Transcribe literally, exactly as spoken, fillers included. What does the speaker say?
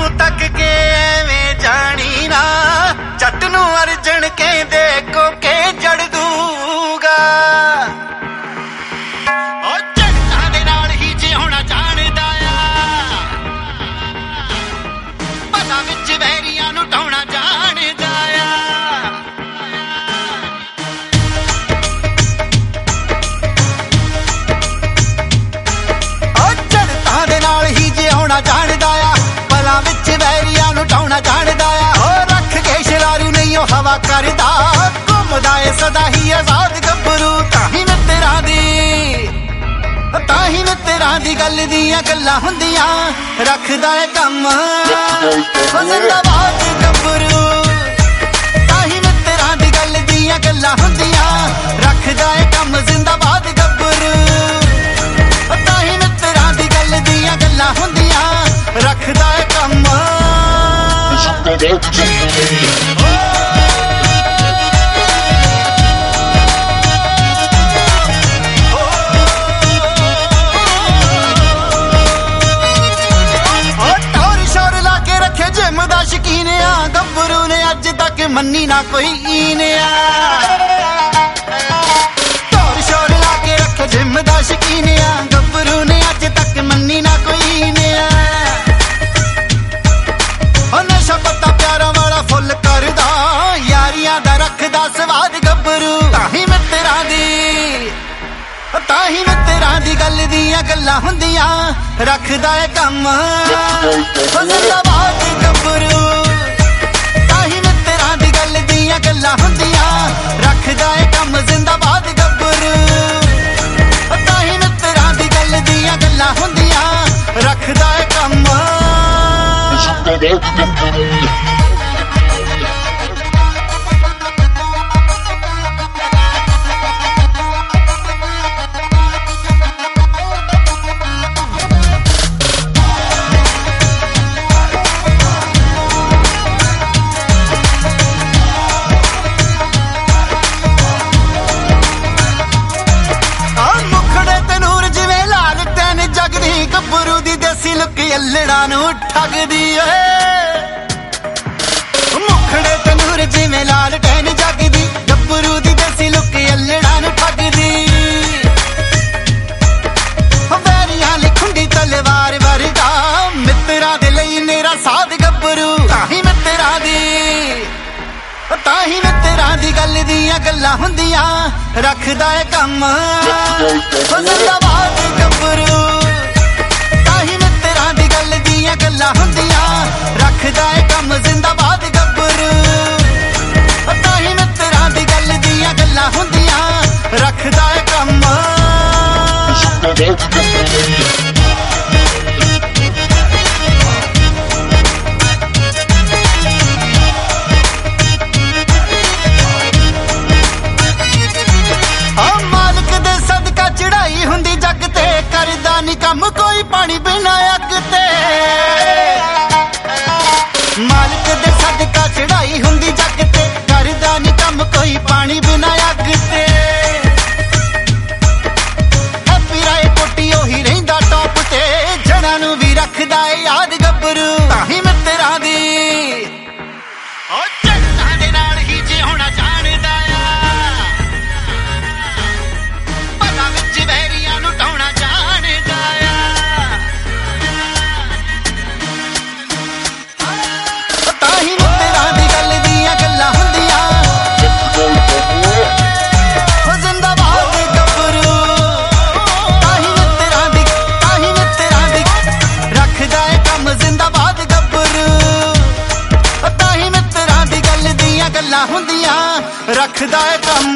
तक के एवें जानी ना जट नू अर्जन कहंदे कोके जड़ दूगा ओ जट्टां दे नाल ही जे होना जाणदा आ पता विच वैरियां नू ढाउणा जाणदा आ ओ जट्टां दे नाल ही जे होना जाणदा आ पलां विच वैरियां नू ढाउणा जाणदा आ ओ रख के शरारू नहीं ओ हवा करदा घुमदा ए सदा ही आजाद गब्बरू ताही मित्तरां दी ताही मित्तरां दी गल दियां गल्लां हुंदियां रखदा ए कम ओ जिंदाबाद गब्बरू ताही मित्तरां दी गल दियां गल्लां हुंदियां रखदा ए कम जिंदाबाद गब्बरू ताही मित्तरां दी गल दियां गल्लां हुंदियां रखदा ए कम जिम दा शकीन आ गब्बरू ने अज तक मन्नी ना कोई ईन आ तौर शोर ला के रखे जिम दा शकीन आ गब्बरू ने अज तक मन्नी ना कोई ईन आ ओ नशा पत्ता प्यारा वाला फुल करदा यारियां दा रखदा स्वाद गब्बरू ताही मित्तरां दी ताही मित्तरां दी गल दियां गल्लां हुंदियां रखदा ए कम ओ जिंदाबाद गब्बरू ताही मित्तरां दी गल दियां गल्लां हुंदियां रखदा ए कम जिंदाबाद गब्बरू ताही मित्तरां दी गल दियां गल्लां हुंदियां रखदा ए कम गब्बरू दी देसी लुक अल्लड़ा नू ठगदी मुखड़े तनूर जिवें लाल टैन जगदी गब्बरू दी देसी लुक अल्लड़ा नू ठगदी वैरियां लिखुंदी तलवार वर्गा मित्तरां दे लई मेरा साथ गब्बरू ताही मित्तरां दी ताही मित्तरां दी गल दियां गल्लां हुंदियां रखदा ए कम ओ जिंदाबाद गब्बरू गल्लां हुंदियां रखदा ए कम जिंदाबाद गब्बरू ताही मित्तरां दी गल दियां गल्लां हुंदियां रखदा ए कम मालिक दे सदका चढ़ाई हुंदी जग ते करदा नी कम कोई पानी बिना अग ते मालिक दे सदका चढ़ाई हुंदी जग ते करदा नी कम कोई पानी बिना अग ते हैप्पी राय कोटी ओही रहिंदा टॉप ते जणा नू भी रखदा ए याद गब्बरू ताही मित्तरां दी ओ जट्टां दे नाल ही जे होना जाणदा आ पता विच वैरियां नू ढाउणा जाणदा आ ताही मित्तरां दी गल दियां गल्लां हुंदियां ओ जिंदाबाद गब्बरू ताही मित्तरां दी ताही मित्तरां दी रखदा ए कम जिंदाबाद गब्बरू ताही मित्तरां दी गल दियां गल्लां हुंदियां रखदा ए कम